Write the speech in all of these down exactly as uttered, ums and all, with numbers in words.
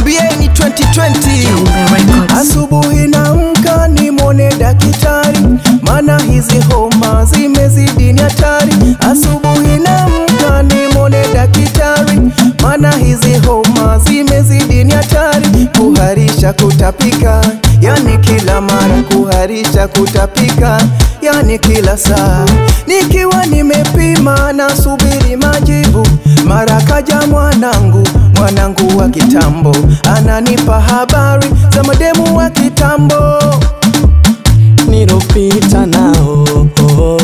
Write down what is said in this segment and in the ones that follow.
Mwambieni twenty twenty. Asubuhi naamka nimwone daktari, mana hizi homa zimezidi ni hatari. Asubuhi naamka nimwone daktari, mana hizi homa zimezidi ni hatari. Kuharisha kutapika, yani kila mara kuharisha kutapika, yani kila saa. Nikiwa nimepima na subiri majibu, mara kaja mwanangu, mwanangu wa kitambo, ananipa habari za mademu wa kitambo nilopita nao. Oh,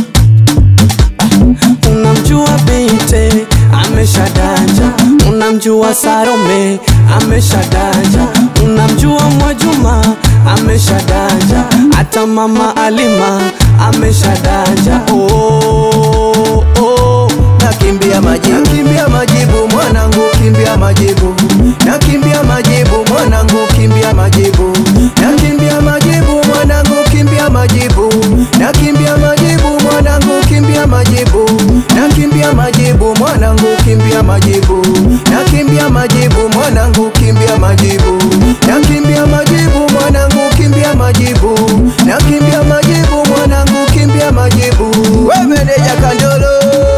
ah, unamjua Binte ameshadanja, unamjua Salome ameshadanja, unamjua Mwajuma ameshadanja, hata mama Alima ameshadanja. Oh, oh, nakimbia majibu, nakimbia majibu mwanangu, kimbia majibu, nakimbia majibu mwanangu, kimbia majibu, nakimbia majibu mwanangu, kimbia majibu, nakimbia majibu mwanangu, kimbia majibu, nakimbia majibu mwanangu, kimbia majibu, nakimbia majibu mwanangu, kimbia majibu, nakimbia majibu mwanangu, kimbia majibu, nakimbia majibu mwanangu, kimbia majibu. Wewe meneja Kandolo,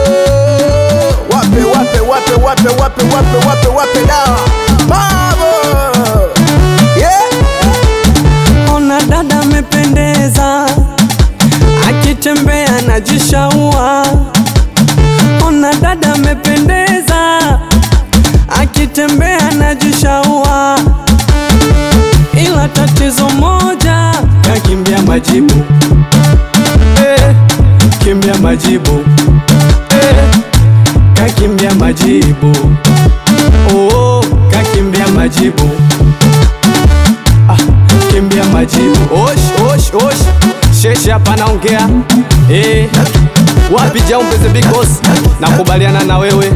wape wape wape wape wape wape wape wape dawa babo, yeah. Ona dada amependeza, akitembea najishaua. Ona dada amependeza, akitembea najishaua. Ila tatizo moja, kakimbia majibu, eh, kimbia majibu, eh, kakimbia majibu. Oh, kakimbia majibu, ah, kimbia majibu. Osh, osh, osh, sheshe hapa naongea. Eh, wapi Jaumbe the big boss, nakubaliana na wewe.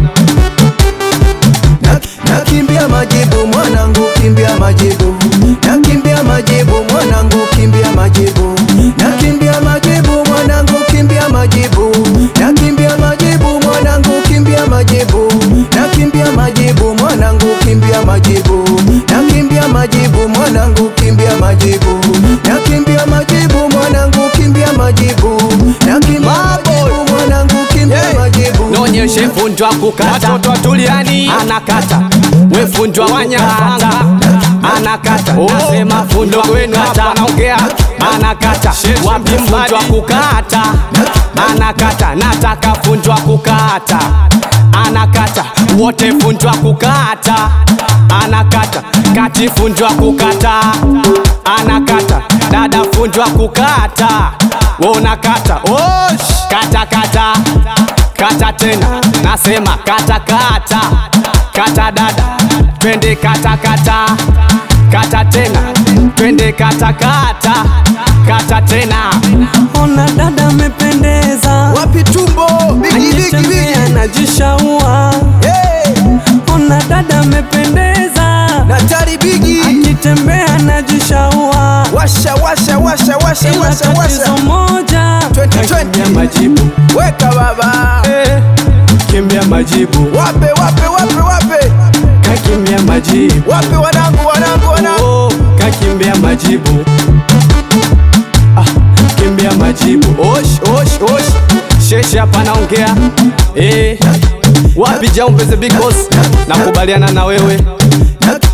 Nakimbia majibu mwanangu, kimbia majibu, nakimbia majibu mwanangu, kimbia majibu, nakimbia majibu mwanangu, kimbia majibu, nakimbia majibu mwanangu, kimbia majibu, nakimbia majibu mwanangu, kimbia majibu, nakimbia majibu mwanangu, kimbia majibu, nakimbia majibu mwanangu, kimbia majibu, nakimbia majibu mwanangu, kimbia majibu. Nonyeshe fundwa kukata, watoto watuliani anakata. We fundwa wanyanga anakata, nasema fundwa kukata, naongea anakata. Wapi fundwa kukata anakata, nataka fundwa kukata anakata. Wote fundwa kukata anakata, kati fundwa kukata anakata, dada fundwa kukata unakata. Osh, kata kata kata tena, nasema kata kata kata dada, twende kata kata kata tena, twende kata kata kata tena. Ona dada amependeza, wapi tumbo bigi bigi bigi najishaua. Hey, ona dada amependeza, natari bigi akitembea najishaua. Washa washa washa washa washa washa moja, twenty twenty. Kimbia majibu, weka baba, eh, kimbia majibu. Wape wape wape wape, kakimbia majibu. Wape wanangu wanangu wanangu. Oh, kakimbia majibu, ah, kimbia majibu. Osh osh osh, sheshe hapa naongea. Eh, wapi Jaumbe the big boss, nakubaliana na wewe.